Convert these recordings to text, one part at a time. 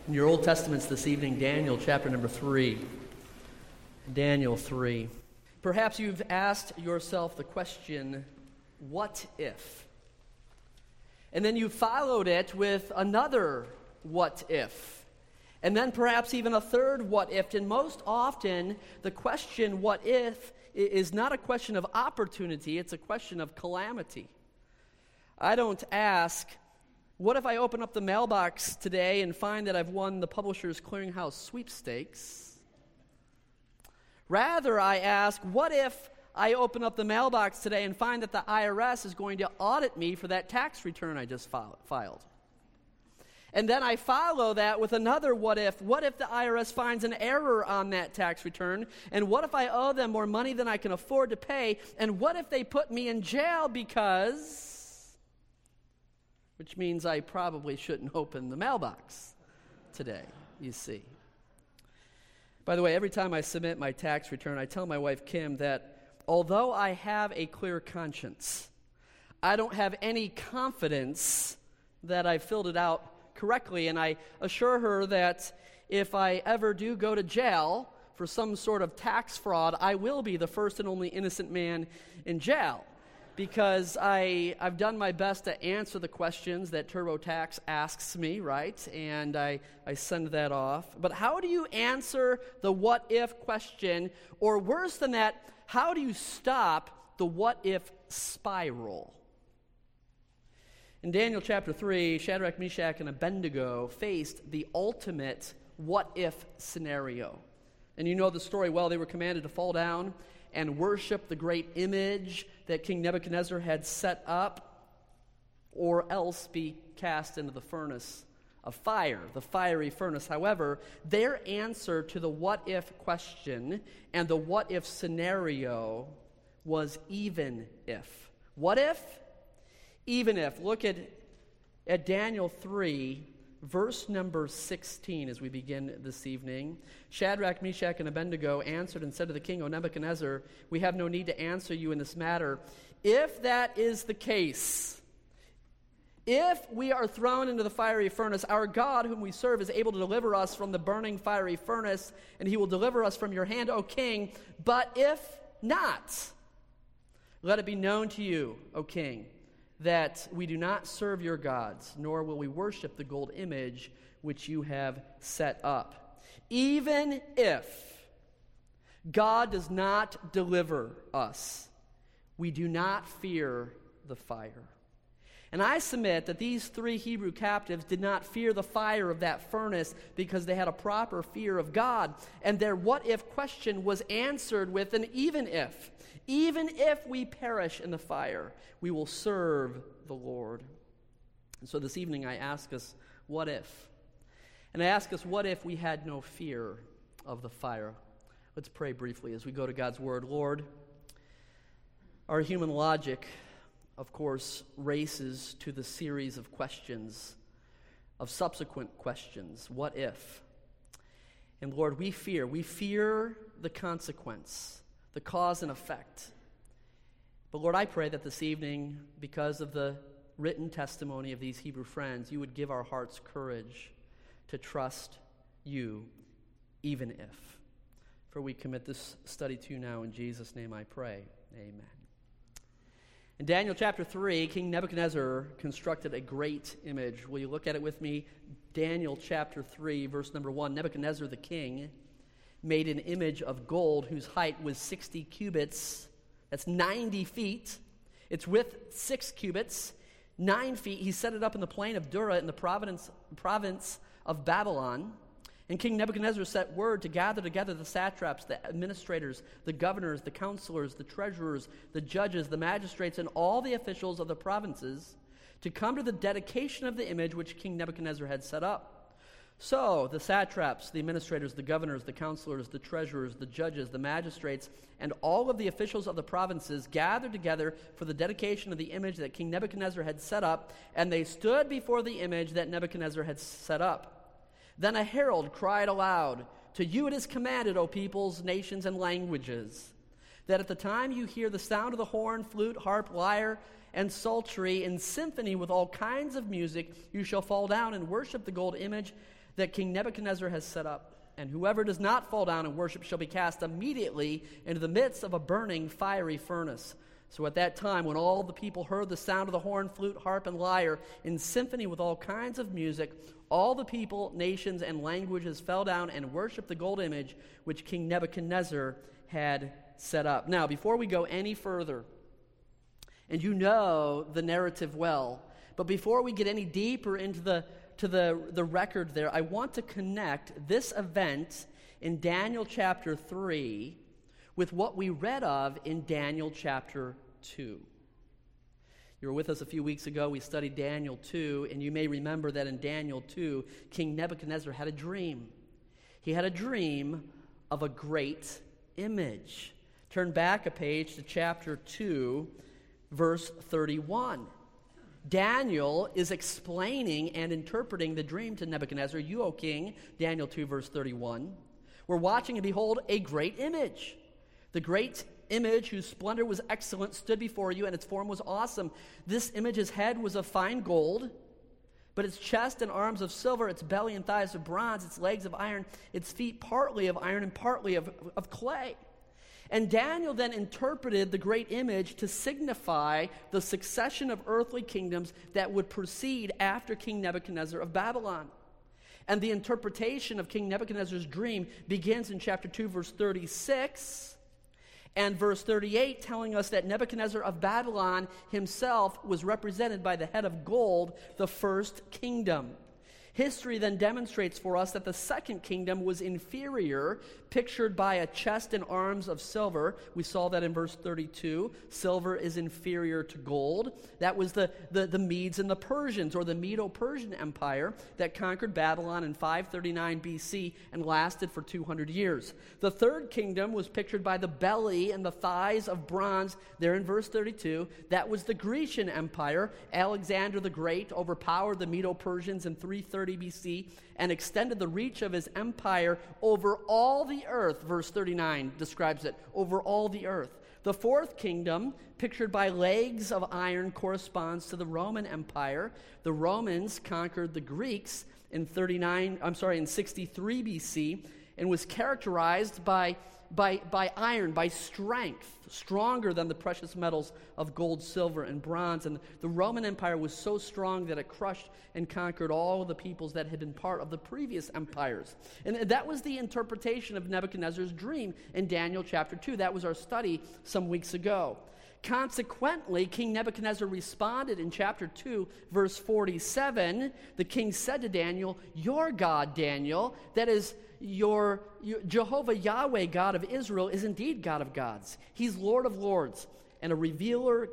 In your Old Testaments this evening, Daniel chapter number 3. Daniel 3. Perhaps you've asked yourself the question, what if? And then you followed it with another what if. And then perhaps even a third what if. And most often, the question what if is not a question of opportunity, it's a question of calamity. I don't ask, what if I open up the mailbox today and find that I've won the Publishers Clearinghouse sweepstakes? Rather, I ask, what if I open up the mailbox today and find that the IRS is going to audit me for that tax return I just filed? And then I follow that with another what if. What if the IRS finds an error on that tax return? And what if I owe them more money than I can afford to pay? And what if they put me in jail because... Which means I probably shouldn't open the mailbox today, you see. By the way, every time I submit my tax return, I tell my wife, Kim, that although I have a clear conscience, I don't have any confidence that I filled it out correctly. And I assure her that if I ever do go to jail for some sort of tax fraud, I will be the first and only innocent man in jail. Because I've done my best to answer the questions that TurboTax asks me, right? And I send that off. But how do you answer the what-if question? Or worse than that, how do you stop the what-if spiral? In Daniel chapter 3, Shadrach, Meshach, and Abednego faced the ultimate what-if scenario. And you know the story well. They were commanded to fall down and worship the great image that King Nebuchadnezzar had set up, or else be cast into the furnace of fire, the fiery furnace. However, their answer to the what-if question and the what-if scenario was even if. What if? Even if. Look at Daniel 3, verse number 16 as we begin this evening. Shadrach, Meshach, and Abednego answered and said to the king, O Nebuchadnezzar, we have no need to answer you in this matter. If that is the case, if we are thrown into the fiery furnace, our God whom we serve is able to deliver us from the burning fiery furnace, and he will deliver us from your hand, O king. But if not, let it be known to you, O king, that we do not serve your gods, nor will we worship the gold image which you have set up. Even if God does not deliver us, we do not fear the fire. And I submit that these three Hebrew captives did not fear the fire of that furnace because they had a proper fear of God. And their what-if question was answered with an even if. Even if we perish in the fire, we will serve the Lord. And so this evening I ask us, what if? And I ask us, what if we had no fear of the fire? Let's pray briefly as we go to God's Word. Lord, our human logic, of course, races to the series of questions, of subsequent questions. What if? And Lord, we fear the consequence, the cause and effect. But Lord, I pray that this evening, because of the written testimony of these Hebrew friends, you would give our hearts courage to trust you, even if. For we commit this study to you now. In Jesus' name I pray. Amen. In Daniel chapter 3, King Nebuchadnezzar constructed a great image. Will you look at it with me? Daniel chapter 3, verse number 1. Nebuchadnezzar the king made an image of gold whose height was 60 cubits. That's 90 feet. Its width 6 cubits, 9 feet. He set it up in the plain of Dura in the province of Babylon. And King Nebuchadnezzar sent word to gather together the satraps, the administrators, the governors, the counselors, the treasurers, the judges, the magistrates, and all the officials of the provinces to come to the dedication of the image which King Nebuchadnezzar had set up. So the satraps, the administrators, the governors, the counselors, the treasurers, the judges, the magistrates, and all of the officials of the provinces gathered together for the dedication of the image that King Nebuchadnezzar had set up, and they stood before the image that Nebuchadnezzar had set up. Then a herald cried aloud, "To you it is commanded, O peoples, nations, and languages, that at the time you hear the sound of the horn, flute, harp, lyre, and psaltery and symphony with all kinds of music, you shall fall down and worship the gold image that King Nebuchadnezzar has set up. And whoever does not fall down and worship shall be cast immediately into the midst of a burning fiery furnace. So at that time, when all the people heard the sound of the horn, flute, harp, and lyre, in symphony with all kinds of music, all the people, nations, and languages fell down and worshiped the gold image which King Nebuchadnezzar had set up. Now, before we go any further, and you know the narrative well, but before we get any deeper into the record there, I want to connect this event in Daniel chapter 3 with what we read of in Daniel chapter 2. You were with us a few weeks ago. We studied Daniel 2, and you may remember that in Daniel 2, King Nebuchadnezzar had a dream. He had a dream of a great image. Turn back a page to chapter 2, verse 31. Daniel is explaining and interpreting the dream to Nebuchadnezzar. You, O king, Daniel 2, verse 31, were watching, and behold, a great image. The great image, whose splendor was excellent, stood before you, and its form was awesome. This image's head was of fine gold, but its chest and arms of silver, its belly and thighs of bronze, its legs of iron, its feet partly of iron and partly of clay. And Daniel then interpreted the great image to signify the succession of earthly kingdoms that would proceed after King Nebuchadnezzar of Babylon. And the interpretation of King Nebuchadnezzar's dream begins in chapter 2, verse 36, and verse 38, telling us that Nebuchadnezzar of Babylon himself was represented by the head of gold, the first kingdom. History then demonstrates for us that the second kingdom was inferior, pictured by a chest and arms of silver. We saw that in verse 32. Silver is inferior to gold. That was the Medes and the Persians, or the Medo-Persian Empire, that conquered Babylon in 539 BC and lasted for 200 years. The third kingdom was pictured by the belly and the thighs of bronze, there in verse 32. That was the Grecian Empire. Alexander the Great overpowered the Medo-Persians in 330 BC and extended the reach of his empire over all the earth. Verse 39 describes it, over all the earth. The fourth kingdom, pictured by legs of iron, corresponds to the Roman Empire. The Romans conquered the Greeks in 63 BC, and was characterized by iron, by strength, stronger than the precious metals of gold, silver, and bronze. And the Roman Empire was so strong that it crushed and conquered all of the peoples that had been part of the previous empires. And that was the interpretation of Nebuchadnezzar's dream in Daniel chapter 2. That was our study some weeks ago. Consequently, King Nebuchadnezzar responded in chapter 2, verse 47. The king said to Daniel, "Your God, Daniel, that is, your Jehovah Yahweh, God of Israel, is indeed God of gods. He's Lord of lords and a revealer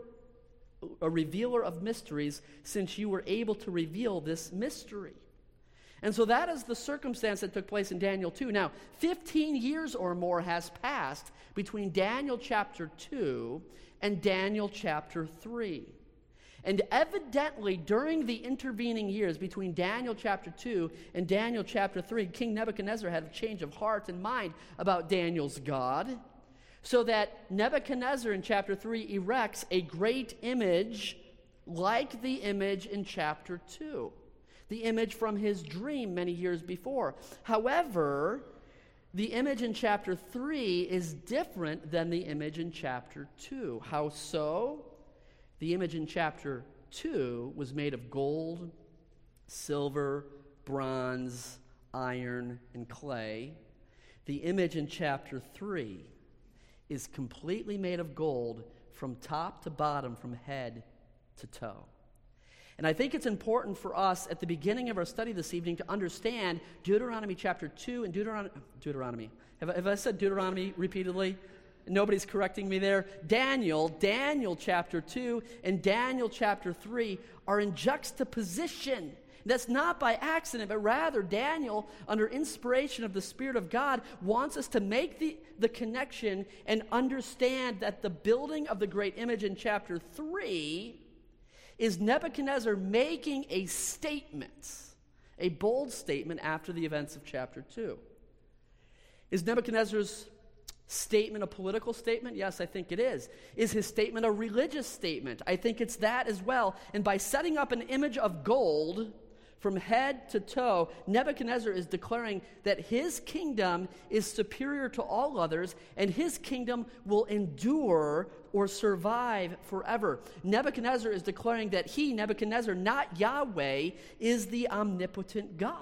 of mysteries, since you were able to reveal this mystery." And so that is the circumstance that took place in Daniel 2. Now, 15 years or more has passed between Daniel chapter 2 and Daniel chapter 3. And evidently, during the intervening years between Daniel chapter 2 and Daniel chapter 3, King Nebuchadnezzar had a change of heart and mind about Daniel's God, so that Nebuchadnezzar in chapter 3 erects a great image like the image in chapter 2, the image from his dream many years before. However, the image in chapter 3 is different than the image in chapter 2. How so? The image in chapter 2 was made of gold, silver, bronze, iron, and clay. The image in chapter 3 is completely made of gold from top to bottom, from head to toe. And I think it's important for us at the beginning of our study this evening to understand Deuteronomy chapter 2 and Deuteronomy. Have I said Deuteronomy repeatedly? Nobody's correcting me there. Daniel chapter 2 and Daniel chapter 3 are in juxtaposition. That's not by accident, but rather Daniel, under inspiration of the Spirit of God, wants us to make the connection and understand that the building of the great image in chapter 3 is Nebuchadnezzar making a statement, a bold statement after the events of chapter 2. Is Nebuchadnezzar's statement a political statement? Yes, I think it is. Is his statement a religious statement? I think it's that as well. And by setting up an image of gold from head to toe, Nebuchadnezzar is declaring that his kingdom is superior to all others, and his kingdom will endure or survive forever. Nebuchadnezzar is declaring that he, Nebuchadnezzar, not Yahweh, is the omnipotent God.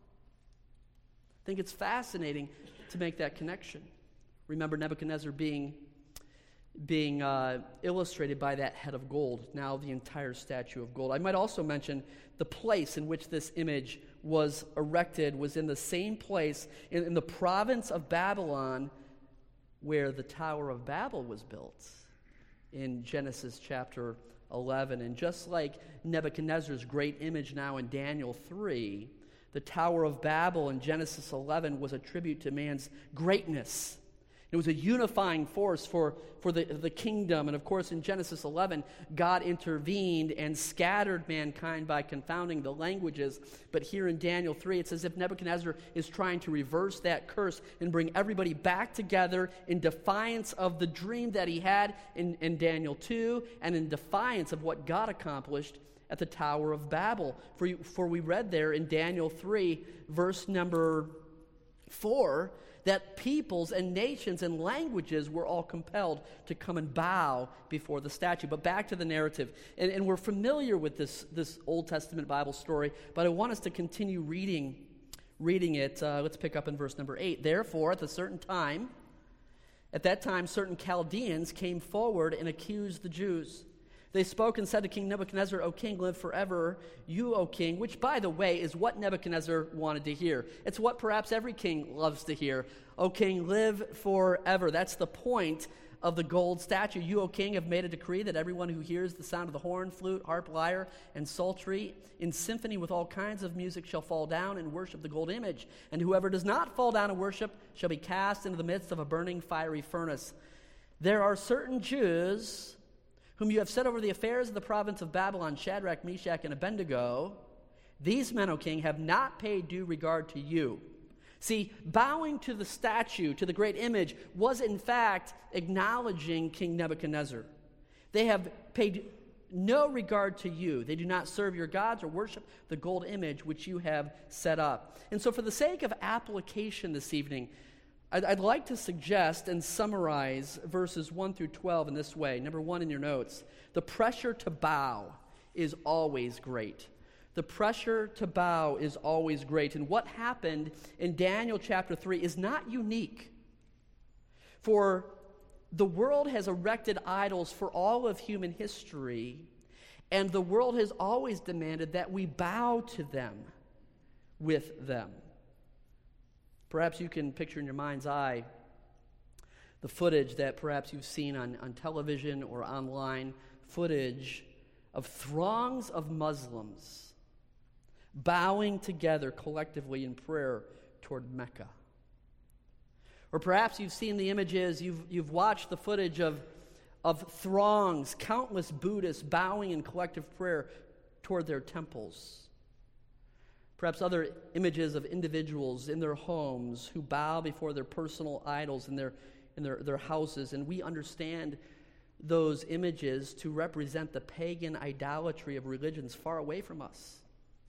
I think it's fascinating to make that connection. Remember Nebuchadnezzar being illustrated by that head of gold, now the entire statue of gold. I might also mention the place in which this image was erected was in the same place in the province of Babylon where the Tower of Babel was built in Genesis chapter 11. And just like Nebuchadnezzar's great image now in Daniel 3, the Tower of Babel in Genesis 11 was a tribute to man's greatness. It was a unifying force for the kingdom. And of course, in Genesis 11, God intervened and scattered mankind by confounding the languages. But here in Daniel 3, it's as if Nebuchadnezzar is trying to reverse that curse and bring everybody back together in defiance of the dream that he had in Daniel 2 and in defiance of what God accomplished at the Tower of Babel. For we read there in Daniel 3, verse number 4, that peoples and nations and languages were all compelled to come and bow before the statue. But back to the narrative. And we're familiar with this Old Testament Bible story, but I want us to continue reading it. Let's pick up in verse number 8. Therefore, at that time, certain Chaldeans came forward and accused the Jews. They spoke and said to King Nebuchadnezzar, O king, live forever, you, O king, which, by the way, is what Nebuchadnezzar wanted to hear. It's what perhaps every king loves to hear. O king, live forever. That's the point of the gold statue. You, O king, have made a decree that everyone who hears the sound of the horn, flute, harp, lyre, and psaltery in symphony with all kinds of music shall fall down and worship the gold image. And whoever does not fall down and worship shall be cast into the midst of a burning fiery furnace. There are certain Jews whom you have set over the affairs of the province of Babylon, Shadrach, Meshach, and Abednego. These men, O king, have not paid due regard to you. See, bowing to the statue, to the great image, was in fact acknowledging King Nebuchadnezzar. They have paid no regard to you. They do not serve your gods or worship the gold image which you have set up. And so for the sake of application this evening, I'd like to suggest and summarize verses 1 through 12 in this way. Number 1 in your notes, the pressure to bow is always great. The pressure to bow is always great. And what happened in Daniel chapter 3 is not unique. For the world has erected idols for all of human history, and the world has always demanded that we bow to them with them. Perhaps you can picture in your mind's eye the footage that perhaps you've seen on television or online, footage of throngs of Muslims bowing together collectively in prayer toward Mecca. Or perhaps you've seen the images, you've watched the footage of throngs, countless Buddhists bowing in collective prayer toward their temples. Perhaps other images of individuals in their homes who bow before their personal idols in their houses. And we understand those images to represent the pagan idolatry of religions far away from us.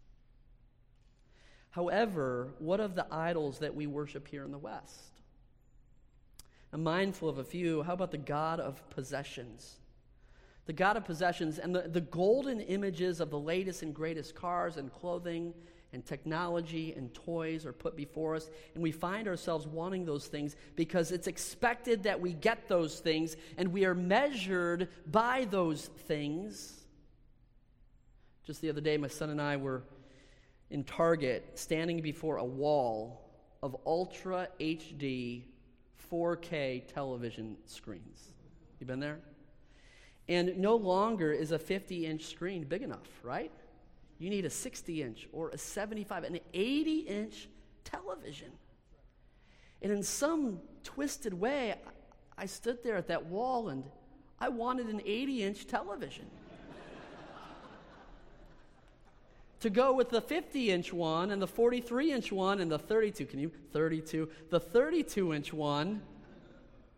However, what of the idols that we worship here in the West? I'm mindful of a few. How about the god of possessions? The god of possessions and the golden images of the latest and greatest cars and clothing and technology and toys are put before us, and we find ourselves wanting those things because it's expected that we get those things, and we are measured by those things. Just the other day, my son and I were in Target, standing before a wall of Ultra HD 4K television screens. You been there? And no longer is a 50-inch screen big enough, right? You need a 60-inch or a 75, an 80-inch television. And in some twisted way, I stood there at that wall and I wanted an 80-inch television. To go with the 50-inch one and the 43-inch one and the 32, the 32-inch one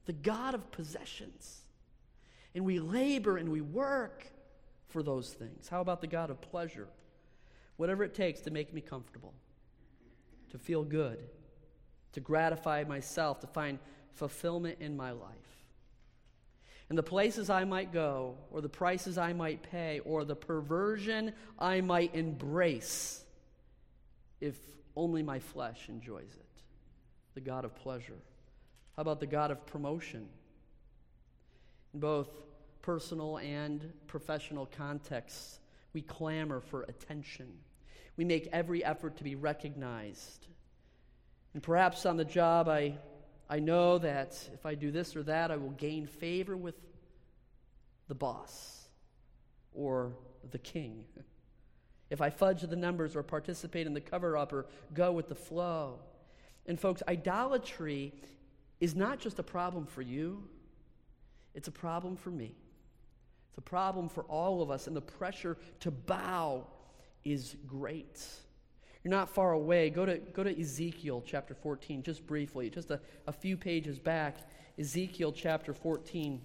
the God of possessions. And we labor and we work for those things. How about the God of pleasure? Whatever it takes to make me comfortable, to feel good, to gratify myself, to find fulfillment in my life. And the places I might go, or the prices I might pay, or the perversion I might embrace, if only my flesh enjoys it. The God of pleasure. How about the God of promotion? In both personal and professional contexts, we clamor for attention. We make every effort to be recognized. And perhaps on the job, I know that if I do this or that, I will gain favor with the boss or the king. If I fudge the numbers or participate in the cover-up or go with the flow. And folks, idolatry is not just a problem for you. It's a problem for me. It's a problem for all of us, and the pressure to bow is great. You're not far away. Go to Ezekiel chapter 14, just briefly, just a few pages back. Ezekiel chapter 14.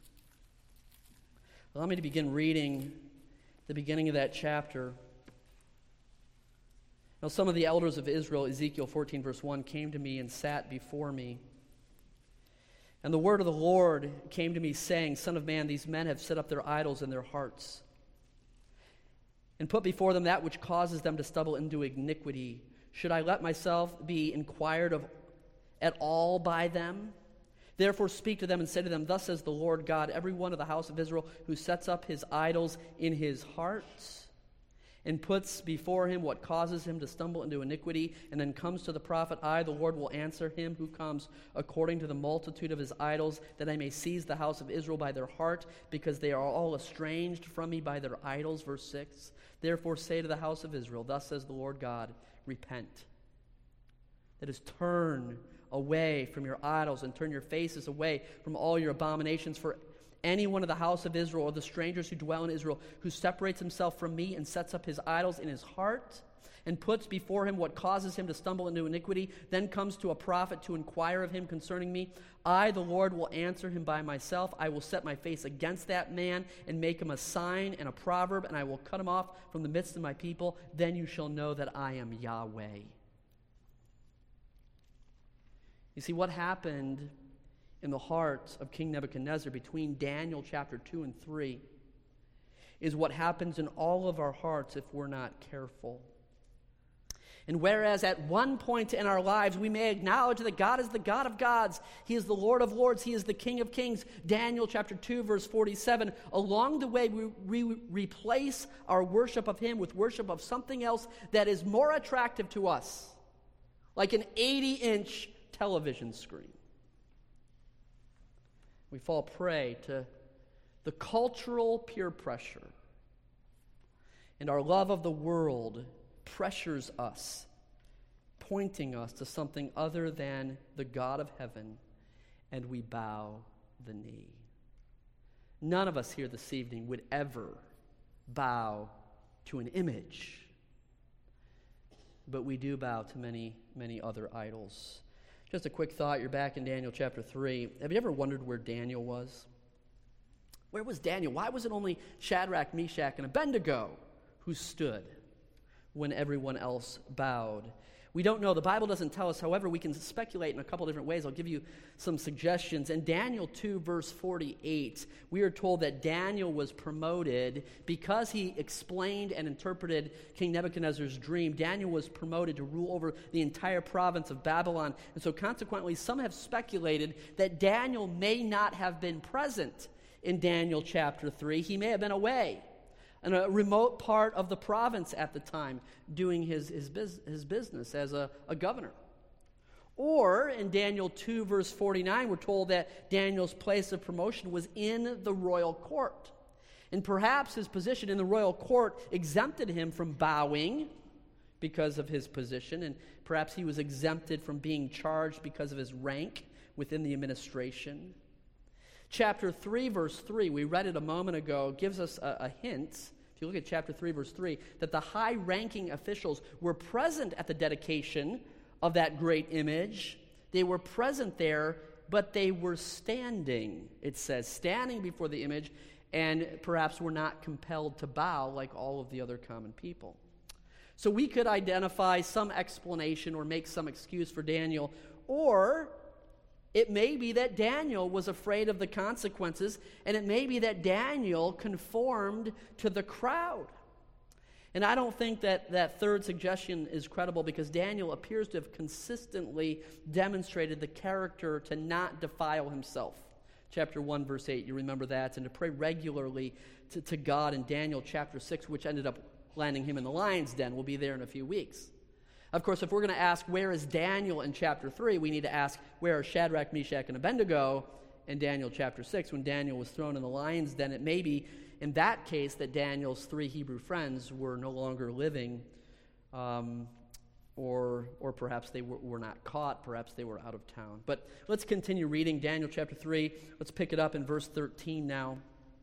Allow me to begin reading the beginning of that chapter. Now some of the elders of Israel, Ezekiel 14 verse 1, came to me and sat before me. And the word of the Lord came to me, saying, Son of man, these men have set up their idols in their hearts, and put before them that which causes them to stumble into iniquity. Should I let myself be inquired of at all by them? Therefore speak to them and say to them, Thus says the Lord God, every one of the house of Israel who sets up his idols in his heart, and puts before him what causes him to stumble into iniquity, and then comes to the prophet, I, the Lord, will answer him who comes according to the multitude of his idols, that I may seize the house of Israel by their heart, because they are all estranged from me by their idols. Verse 6, Therefore say to the house of Israel, Thus says the Lord God, repent. That is, turn away from your idols and turn your faces away from all your abominations. For anyone of the house of Israel, or the strangers who dwell in Israel, who separates himself from me and sets up his idols in his heart, and puts before him what causes him to stumble into iniquity, then comes to a prophet to inquire of him concerning me, I, the Lord, will answer him by myself. I will set my face against that man and make him a sign and a proverb, and I will cut him off from the midst of my people. Then you shall know that I am Yahweh. You see, what happened in the heart of King Nebuchadnezzar between Daniel chapter 2 and 3 is what happens in all of our hearts if we're not careful. And whereas at one point in our lives we may acknowledge that God is the God of gods, He is the Lord of lords, He is the King of kings, Daniel chapter 2 verse 47, along the way we replace our worship of Him with worship of something else that is more attractive to us, like an 80-inch television screen. We fall prey to the cultural peer pressure, and our love of the world pressures us, pointing us to something other than the God of heaven, and we bow the knee. None of us here this evening would ever bow to an image, but we do bow to many, many other idols. Just a quick thought, you're back in Daniel chapter 3. Have you ever wondered where Daniel was? Where was Daniel? Why was it only Shadrach, Meshach, and Abednego who stood when everyone else bowed? We don't know. The Bible doesn't tell us. However, we can speculate in a couple different ways. I'll give you some suggestions. In Daniel 2, verse 48, we are told that Daniel was promoted because he explained and interpreted King Nebuchadnezzar's dream. Daniel was promoted to rule over the entire province of Babylon. And so consequently, some have speculated that Daniel may not have been present in Daniel chapter 3. He may have been away in a remote part of the province at the time, doing his business as a governor. Or in Daniel 2, verse 49, we're told that Daniel's place of promotion was in the royal court. And perhaps his position in the royal court exempted him from bowing because of his position, and perhaps he was exempted from being charged because of his rank within the administration. Chapter 3, verse 3, we read it a moment ago, gives us a hint, if you look at chapter 3, verse 3, that the high-ranking officials were present at the dedication of that great image. They were present there but they were standing, it says, standing before the image, and perhaps were not compelled to bow like all of the other common people. So we could identify some explanation or make some excuse for Daniel, or it may be that Daniel was afraid of the consequences, and it may be that Daniel conformed to the crowd. And I don't think that third suggestion is credible, because Daniel appears to have consistently demonstrated the character to not defile himself. Chapter 1, verse 8, you remember that, and to pray regularly to God in Daniel chapter 6, which ended up landing him in the lion's den. We'll be there in a few weeks. Of course, if we're going to ask where is Daniel in chapter 3, we need to ask where are Shadrach, Meshach, and Abednego in Daniel chapter 6. When Daniel was thrown in the lion's den, it may be in that case that Daniel's 3 Hebrew friends were no longer living, or perhaps they were not caught, perhaps they were out of town. But let's continue reading Daniel chapter 3. Let's pick it up in verse 13 now.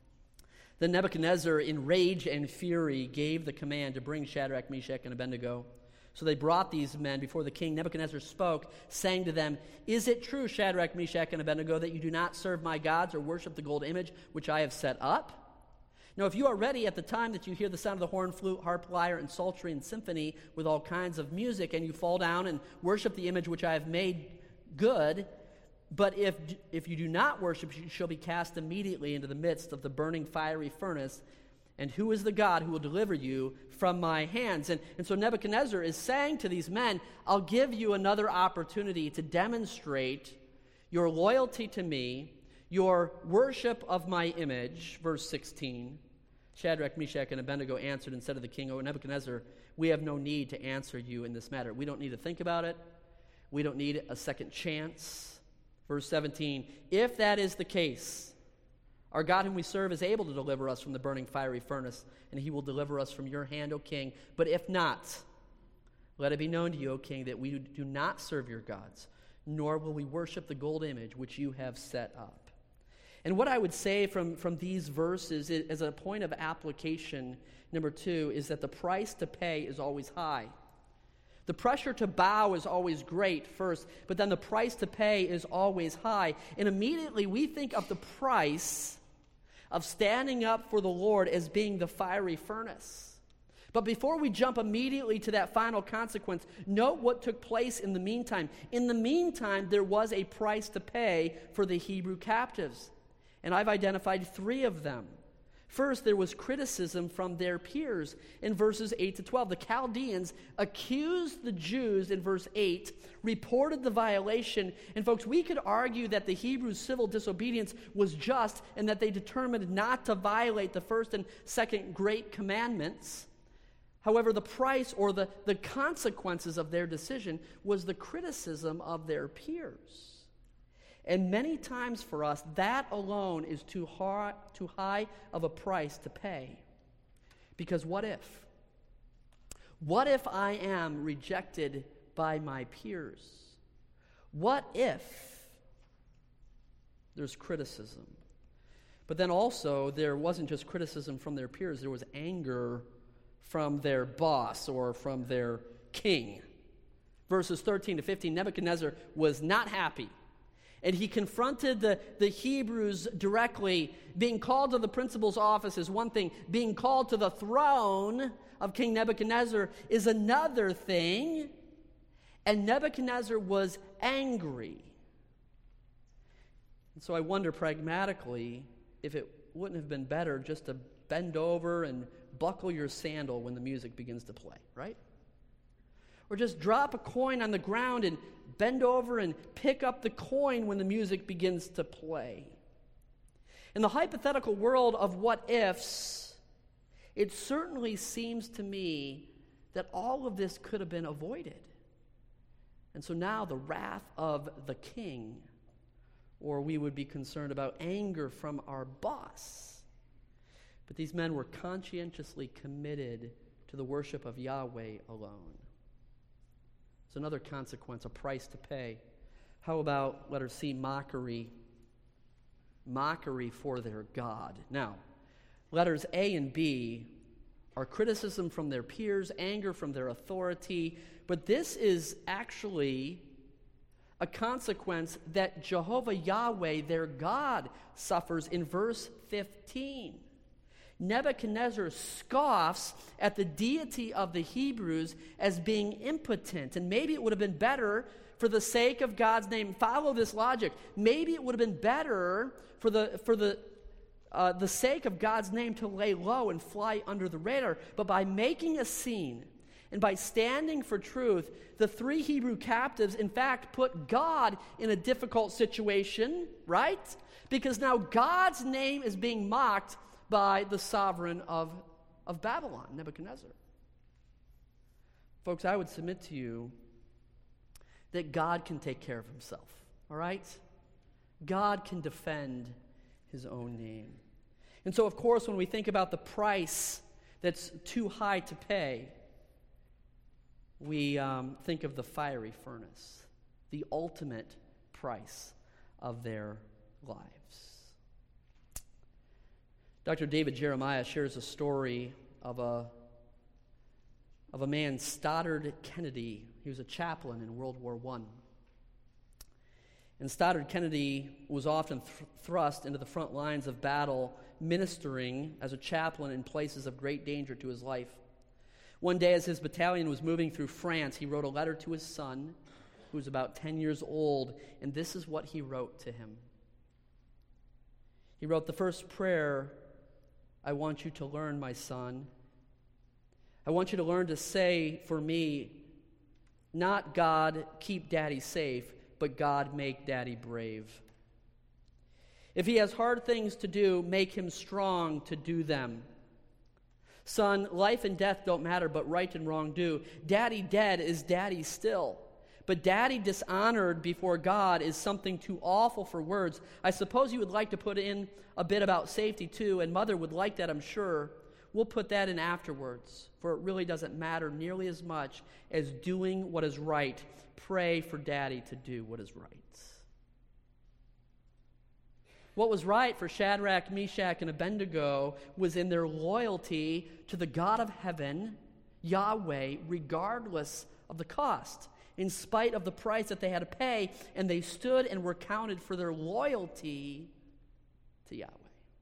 Then Nebuchadnezzar, in rage and fury, gave the command to bring Shadrach, Meshach, and Abednego. So they brought these men before the king. Nebuchadnezzar spoke, saying to them, "Is it true, Shadrach, Meshach, and Abednego, that you do not serve my gods or worship the gold image which I have set up? Now, if you are ready at the time that you hear the sound of the horn, flute, harp, lyre, and psaltery and symphony with all kinds of music, and you fall down and worship the image which I have made good, but if you do not worship, you shall be cast immediately into the midst of the burning fiery furnace. And who is the God who will deliver you from my hands?" And so Nebuchadnezzar is saying to these men, I'll give you another opportunity to demonstrate your loyalty to me, your worship of my image. Verse 16, Shadrach, Meshach, and Abednego answered and said to the king, "O Nebuchadnezzar, we have no need to answer you in this matter." We don't need to think about it. We don't need a second chance. Verse 17, "If that is the case, our God whom we serve is able to deliver us from the burning fiery furnace, and he will deliver us from your hand, O king. But if not, let it be known to you, O king, that we do not serve your gods, nor will we worship the gold image which you have set up." And what I would say from these verses as a point of application, number 2, is that the price to pay is always high. The pressure to bow is always great first, but then the price to pay is always high. And immediately we think of the price of standing up for the Lord as being the fiery furnace. But before we jump immediately to that final consequence, note what took place in the meantime. In the meantime, there was a price to pay for the Hebrew captives. And I've identified 3 of them. First, there was criticism from their peers in verses 8 to 12. The Chaldeans accused the Jews in verse 8, reported the violation. And folks, we could argue that the Hebrews' civil disobedience was just and that they determined not to violate the first and second great commandments. However, the price or the consequences of their decision was the criticism of their peers. And many times for us, that alone is too high of a price to pay. Because what if? What if I am rejected by my peers? What if there's criticism? But then also, there wasn't just criticism from their peers, there was anger from their boss or from their king. Verses 13 to 15, Nebuchadnezzar was not happy. And he confronted the Hebrews directly. Being called to the principal's office is one thing. Being called to the throne of King Nebuchadnezzar is another thing. And Nebuchadnezzar was angry. And so I wonder pragmatically if it wouldn't have been better just to bend over and buckle your sandal when the music begins to play, right? Or just drop a coin on the ground and bend over and pick up the coin when the music begins to play. In the hypothetical world of what ifs, it certainly seems to me that all of this could have been avoided. And so now the wrath of the king, or we would be concerned about anger from our boss. But these men were conscientiously committed to the worship of Yahweh alone. It's another consequence, a price to pay. How about, letter C, mockery? Mockery for their God. Now, letters A and B are criticism from their peers, anger from their authority, but this is actually a consequence that Jehovah Yahweh, their God, suffers in verse 15. Nebuchadnezzar scoffs at the deity of the Hebrews as being impotent. And maybe it would have been better, for the sake of God's name, follow this logic. Maybe it would have been better for the sake of God's name to lay low and fly under the radar. But by making a scene and by standing for truth, the three Hebrew captives, in fact, put God in a difficult situation, right? Because now God's name is being mocked by the sovereign of Babylon, Nebuchadnezzar. Folks, I would submit to you that God can take care of himself, all right? God can defend his own name. And so, of course, when we think about the price that's too high to pay, we think of the fiery furnace, the ultimate price of their lives. Dr. David Jeremiah shares a story of a man, Stoddard Kennedy. He was a chaplain in World War I. And Stoddard Kennedy was often thrust into the front lines of battle, ministering as a chaplain in places of great danger to his life. One day, as his battalion was moving through France, he wrote a letter to his son, who was about 10 years old, and this is what he wrote to him. He wrote, "The first prayer I want you to learn, my son. I want you to learn to say for me, not God, keep Daddy safe, but God, make Daddy brave. If he has hard things to do, make him strong to do them. Son, life and death don't matter, but right and wrong do. Daddy dead is Daddy still. But Daddy dishonored before God is something too awful for words. I suppose you would like to put in a bit about safety too, and Mother would like that, I'm sure. We'll put that in afterwards, for it really doesn't matter nearly as much as doing what is right. Pray for Daddy to do what is right." What was right for Shadrach, Meshach, and Abednego was in their loyalty to the God of heaven, Yahweh, regardless of the cost, in spite of the price that they had to pay, and they stood and were counted for their loyalty to Yahweh.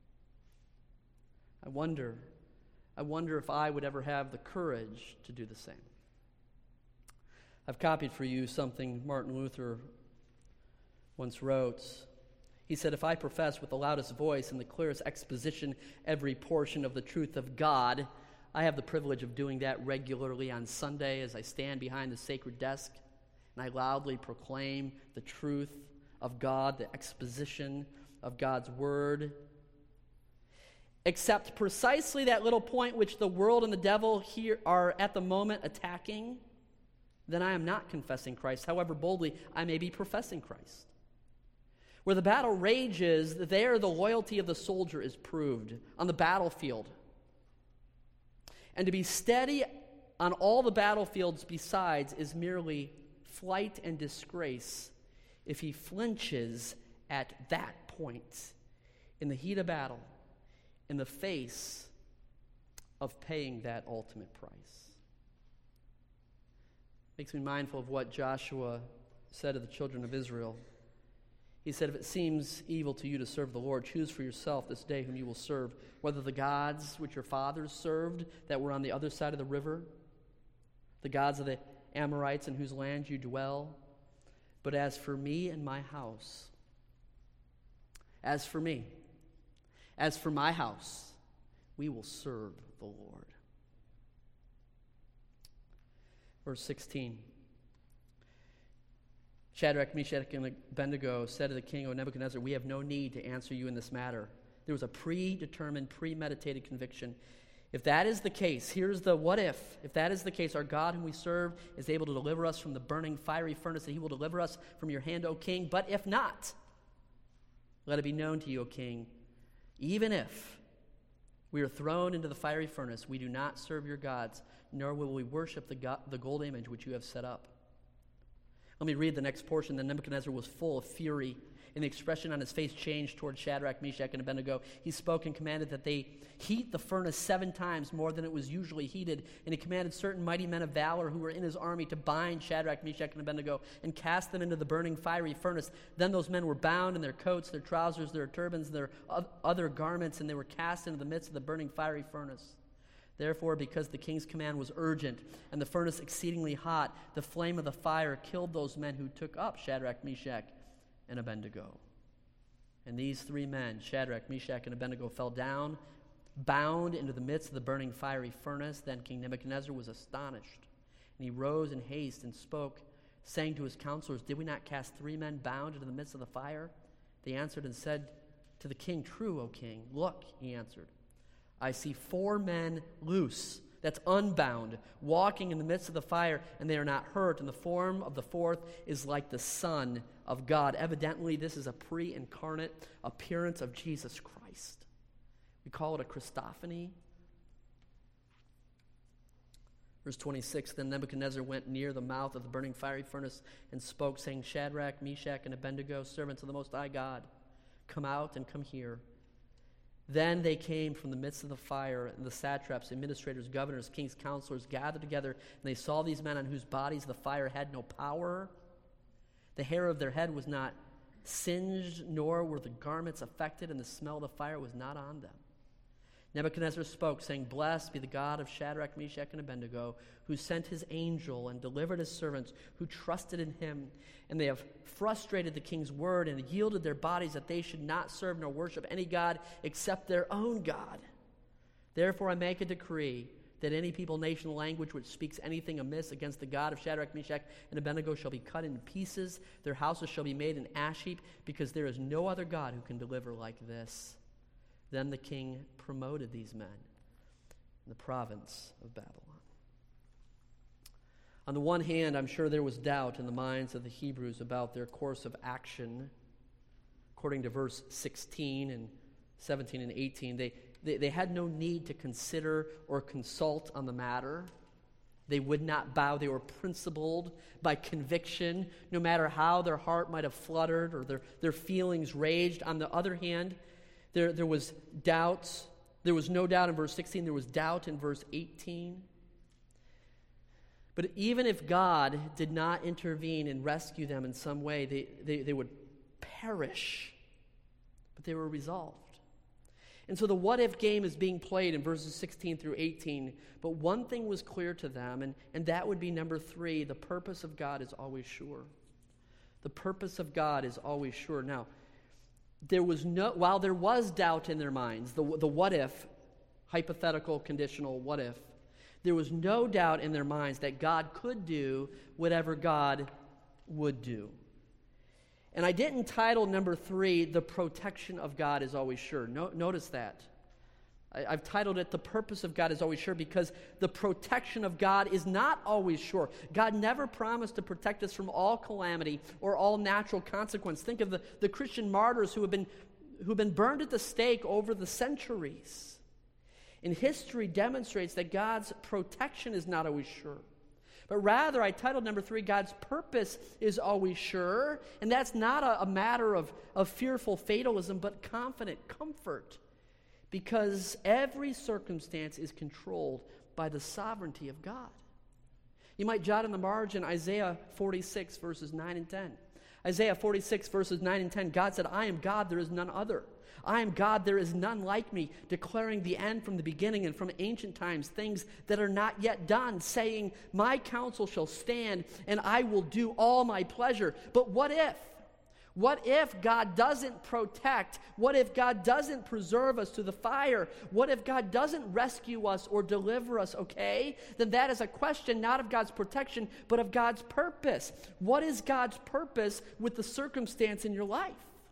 I wonder if I would ever have the courage to do the same. I've copied for you something Martin Luther once wrote. He said, "If I profess with the loudest voice and the clearest exposition every portion of the truth of God, I have the privilege of doing that regularly on Sunday as I stand behind the sacred desk and I loudly proclaim the truth of God, the exposition of God's word. Except precisely that little point which the world and the devil here are at the moment attacking, then I am not confessing Christ, however boldly I may be professing Christ. Where the battle rages, there the loyalty of the soldier is proved on the battlefield. And to be steady on all the battlefields besides is merely flight and disgrace if he flinches at that point in the heat of battle, in the face of paying that ultimate price." Makes me mindful of what Joshua said to the children of Israel. He said, "If it seems evil to you to serve the Lord, choose for yourself this day whom you will serve, whether the gods which your fathers served that were on the other side of the river, the gods of the Amorites in whose land you dwell. But as for me and my house, as for my house, we will serve the Lord." Verse 16. Shadrach, Meshach, and Abednego said to the king, "O Nebuchadnezzar, we have no need to answer you in this matter." There was a predetermined, premeditated conviction. If that is the case, here's the what if. If that is the case, our God whom we serve is able to deliver us from the burning fiery furnace, that he will deliver us from your hand, O king. But if not, let it be known to you, O king, even if we are thrown into the fiery furnace, we do not serve your gods, nor will we worship the gold image which you have set up. Let me read the next portion. Then Nebuchadnezzar was full of fury, and the expression on his face changed toward Shadrach, Meshach, and Abednego. He spoke and commanded that they heat the furnace 7 times more than it was usually heated. And he commanded certain mighty men of valor who were in his army to bind Shadrach, Meshach, and Abednego and cast them into the burning fiery furnace. Then those men were bound in their coats, their trousers, their turbans, their other garments, and they were cast into the midst of the burning fiery furnace. Therefore, because the king's command was urgent and the furnace exceedingly hot, the flame of the fire killed those men who took up Shadrach, Meshach, and Abednego. And these 3 men, Shadrach, Meshach, and Abednego, fell down, bound into the midst of the burning fiery furnace. Then King Nebuchadnezzar was astonished, and he rose in haste and spoke, saying to his counselors, "Did we not cast 3 men bound into the midst of the fire?" They answered and said to the king, "True, O king." "Look," he answered, "I see 4 men loose," that's unbound, "walking in the midst of the fire, and they are not hurt, and the form of the 4th is like the Son of God." Evidently, this is a pre-incarnate appearance of Jesus Christ. We call it a Christophany. Verse 26, then Nebuchadnezzar went near the mouth of the burning fiery furnace and spoke, saying, "Shadrach, Meshach, and Abednego, servants of the Most High God, come out and come here." Then they came from the midst of the fire, and the satraps, administrators, governors, kings, counselors gathered together, and they saw these men on whose bodies the fire had no power. The hair of their head was not singed, nor were the garments affected, and the smell of the fire was not on them. Nebuchadnezzar spoke, saying, "Blessed be the God of Shadrach, Meshach, and Abednego, who sent his angel and delivered his servants who trusted in him. And they have frustrated the king's word and yielded their bodies that they should not serve nor worship any god except their own God. Therefore I make a decree that any people, nation, language which speaks anything amiss against the God of Shadrach, Meshach, and Abednego shall be cut in pieces. Their houses shall be made an ash heap, because there is no other God who can deliver like this." Then the king promoted these men in the province of Babylon. On the one hand, I'm sure there was doubt in the minds of the Hebrews about their course of action. According to verse 16 and 17 and 18, they had no need to consider or consult on the matter. They would not bow. They were principled by conviction, no matter how their heart might have fluttered or their feelings raged. On the other hand, there was doubts. There was no doubt in verse 16. There was doubt in verse 18. But even if God did not intervene and rescue them in some way, they would perish. But they were resolved. And so the what-if game is being played in verses 16 through 18. But one thing was clear to them, and that would be number 3, the purpose of God is always sure. The purpose of God is always sure. Now, while there was doubt in their minds, the what-if, hypothetical, conditional what-if, there was no doubt in their minds that God could do whatever God would do. And I didn't title number 3, the protection of God is always sure. Notice that. I've titled it, the purpose of God is always sure, because the protection of God is not always sure. God never promised to protect us from all calamity or all natural consequence. Think of the Christian martyrs who've been burned at the stake over the centuries. And history demonstrates that God's protection is not always sure. But rather, I titled number 3, God's purpose is always sure. And that's not a matter of fearful fatalism, but confident comfort. Because every circumstance is controlled by the sovereignty of God. You might jot in the margin Isaiah 46, verses 9 and 10. Isaiah 46, verses 9 and 10, God said, "I am God, there is none other. I am God, there is none like me, declaring the end from the beginning and from ancient times, things that are not yet done, saying, my counsel shall stand, and I will do all my pleasure." But what if? What if God doesn't protect? What if God doesn't preserve us to the fire? What if God doesn't rescue us or deliver us, okay? Then that is a question not of God's protection, but of God's purpose. What is God's purpose with the circumstance in your life?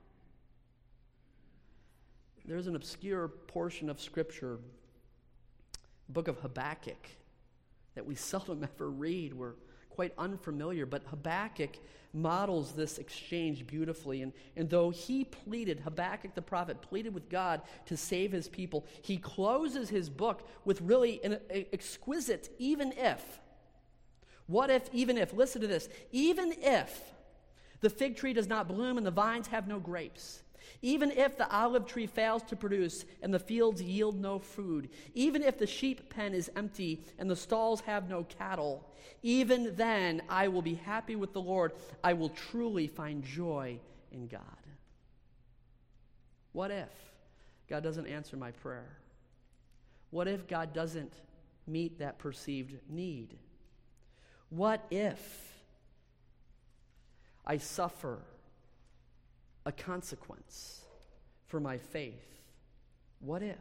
There's an obscure portion of Scripture, the book of Habakkuk, that we seldom ever read. We're quite unfamiliar, but Habakkuk models this exchange beautifully. And though Habakkuk the prophet pleaded with God to save his people, he closes his book with really an exquisite even if. What if, even if, listen to this, even if the fig tree does not bloom and the vines have no grapes, even if the olive tree fails to produce and the fields yield no food, even if the sheep pen is empty and the stalls have no cattle, even then I will be happy with the Lord. I will truly find joy in God. What if God doesn't answer my prayer? What if God doesn't meet that perceived need? What if I suffer a consequence for my faith? What if?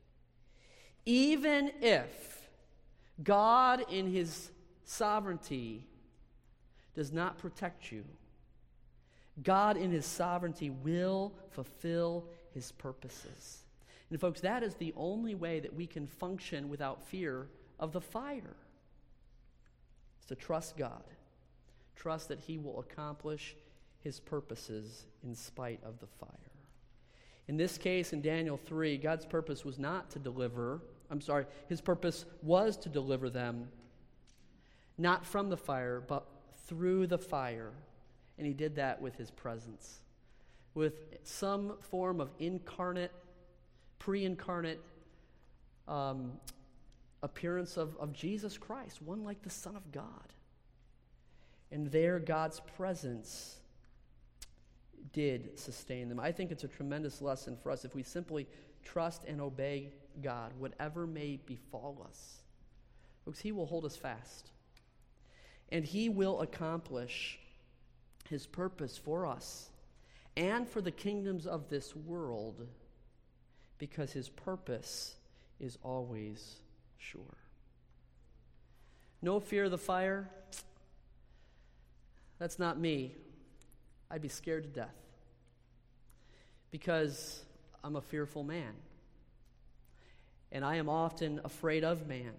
Even if God in his sovereignty does not protect you, God in his sovereignty will fulfill his purposes. And folks, that is the only way that we can function without fear of the fire. It's to trust God. Trust that he will accomplish his purposes in spite of the fire. In this case, in Daniel 3, God's purpose was his purpose was to deliver them, not from the fire, but through the fire. And he did that with his presence, with some form of pre-incarnate appearance of Jesus Christ, one like the Son of God. And there, God's presence did sustain them. I think it's a tremendous lesson for us if we simply trust and obey God, whatever may befall us. Folks, he will hold us fast. And he will accomplish his purpose for us and for the kingdoms of this world, because his purpose is always sure. No fear of the fire? That's not me. I'd be scared to death because I'm a fearful man. And I am often afraid of man.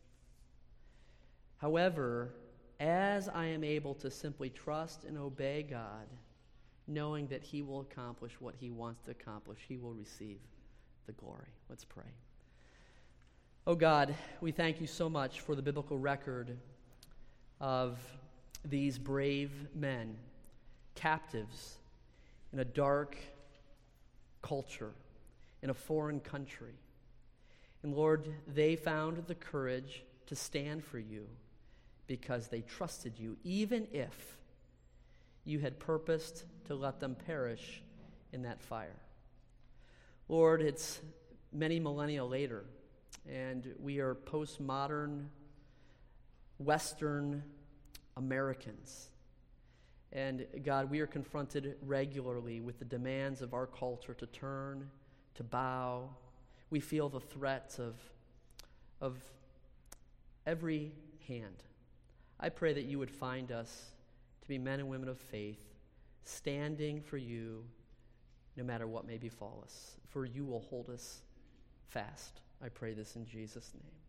However, as I am able to simply trust and obey God, knowing that he will accomplish what he wants to accomplish, he will receive the glory. Let's pray. Oh God, we thank you so much for the biblical record of these brave men, captives in a dark culture, in a foreign country. And Lord, they found the courage to stand for you because they trusted you, even if you had purposed to let them perish in that fire. Lord, it's many millennia later, and we are postmodern Western Americans. And God, we are confronted regularly with the demands of our culture to turn, to bow. We feel the threats of every hand. I pray that you would find us to be men and women of faith, standing for you no matter what may befall us, for you will hold us fast. I pray this in Jesus' name.